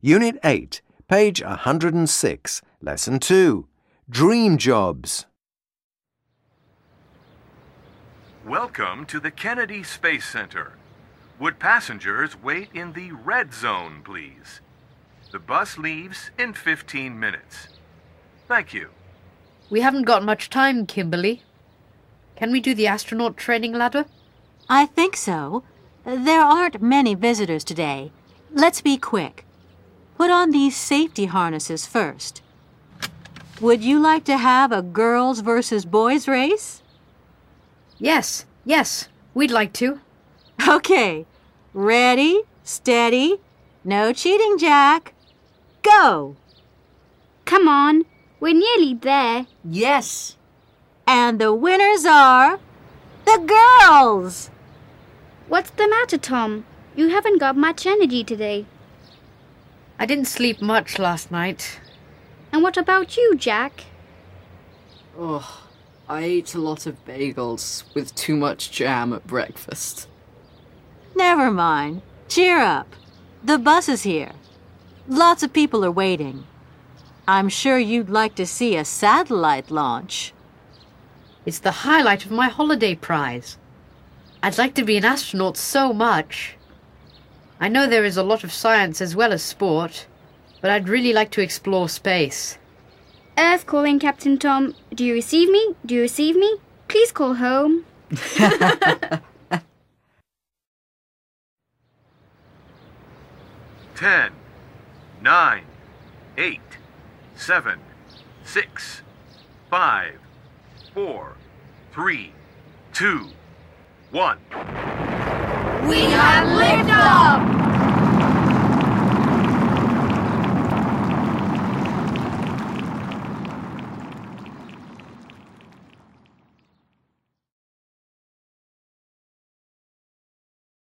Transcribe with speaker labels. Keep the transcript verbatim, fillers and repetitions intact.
Speaker 1: Unit eight, page one hundred six, Lesson two, Dream Jobs.
Speaker 2: Welcome to the Kennedy Space Center. Would passengers wait in the red zone, please? The bus leaves in fifteen minutes. Thank you.
Speaker 3: We haven't got much time, Kimberly. Can we do the astronaut training ladder?
Speaker 4: I think so. There aren't many visitors today. Let's be quick. Put on these safety harnesses first. Would you like to have a girls versus boys race?
Speaker 3: Yes, yes, we'd like to.
Speaker 4: Okay. Ready, steady, no cheating, Jack. Go!
Speaker 5: Come on, we're nearly there.
Speaker 6: Yes.
Speaker 4: And the winners are the girls!
Speaker 5: What's the matter, Tom? You haven't got much energy today.
Speaker 3: I didn't sleep much last night.
Speaker 5: And what about you, Jack?
Speaker 6: Oh, I ate a lot of bagels with too much jam at breakfast.
Speaker 4: Never mind. Cheer up. The bus is here. Lots of people are waiting. I'm sure you'd like to see a satellite launch.
Speaker 3: It's the highlight of my holiday prize. I'd like to be an astronaut so much. I know there is a lot of science as well as sport, but I'd really like to explore space.
Speaker 5: Earth calling, Captain Tom. Do you receive me? Do you receive me? Please call home.
Speaker 2: Ten, nine, eight, seven, six, five, four, three, two, one.
Speaker 5: We have liftoff!